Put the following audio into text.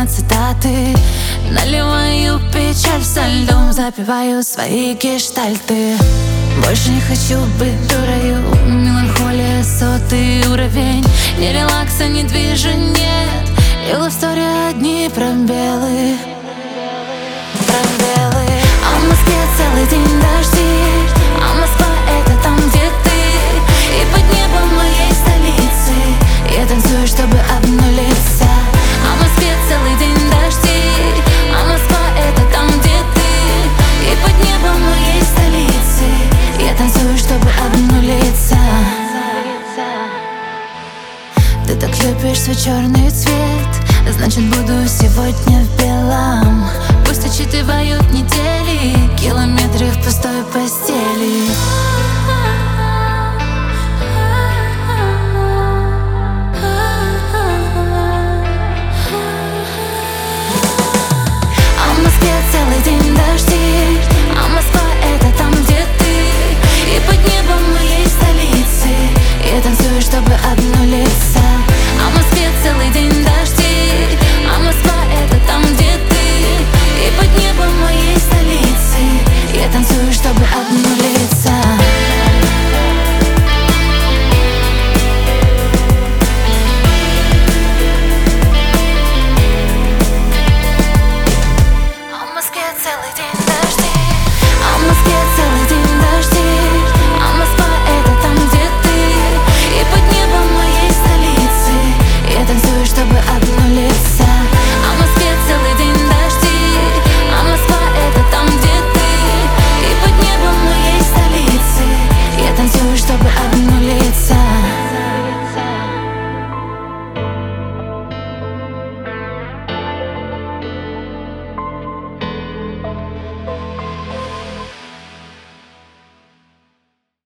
цитаты. Наливаю печаль со льдом, запиваю свои гештальты. Больше не хочу быть дурою, меланхолия сотый уровень. Ни релакса, ни движения, и в лавсторе одни пробелы. А в Москве целый день дожди, а Москва это там, где ты. И под небом моей столицы я танцую, чтобы обнулиться. А в Москве целый день дожди, а Москва это там, где ты. И под небом моей столицы я танцую, чтобы обнулиться. Ты так любишь свой черный цвет, значит буду сегодня в белом. Пусть отсчитывают недели, километры в пустой постели. А в Москве целый день дожди, а Москва это там, где ты. И под небом моей столицы я танцую, чтобы обнулиться.